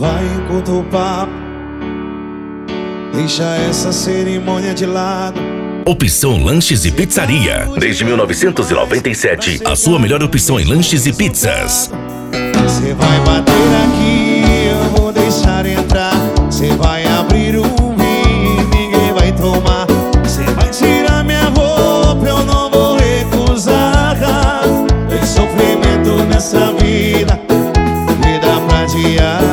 Vai encurta o papo, deixa essa cerimônia de lado. Opção Lanches e Pizzaria. Desde 1997, a sua melhor opção em lanches e pizzas. Cê vai bater aqui, eu vou deixar entrar. Cê vai abrir um vinho e ninguém vai tomar. Cê vai tirar minha roupa, eu não vou recusar. Tem sofrimento nessa vida, vida pra adiar.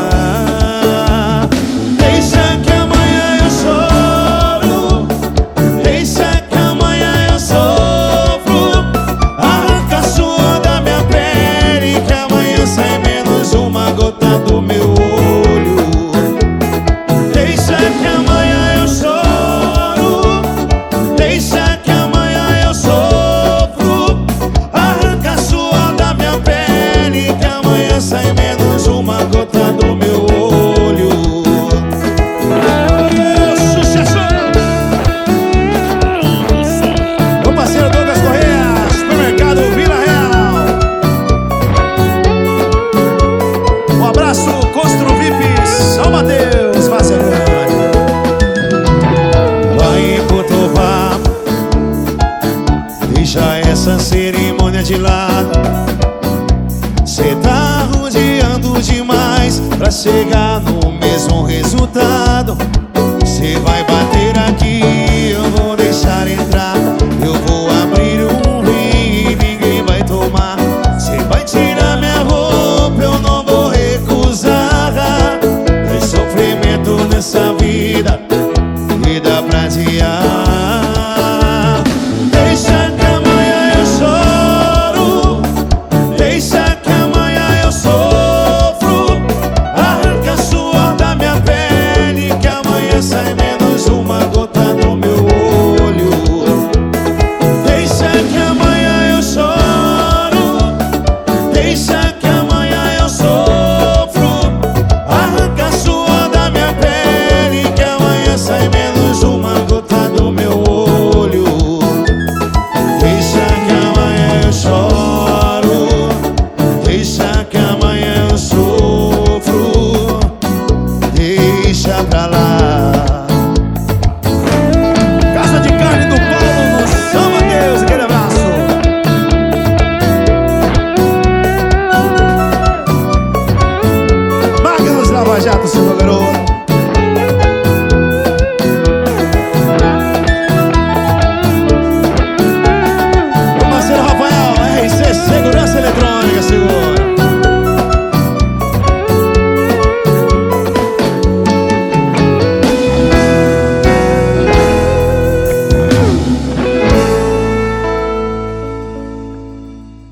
Deixa que amanhã eu choro, deixa que amanhã eu sofro. Arranca suor da minha pele, que amanhã sai menos uma gota do meu olho. Deixa que amanhã eu choro, deixa que amanhã eu sofro. Arranca suor da minha pele, que amanhã sai menos uma gota do meu olho. Sucesso! Meu parceiro Douglas Correia, Supermercado Vila Real. Um abraço, Constru VIP São Mateus, Macedônia. Vai encurta o papo, deixa essa cerimônia de lado. Cê tá rodeando demais pra chegar no mesmo resultado. Cê vai bater aqui, eu vou deixar entrar. Eu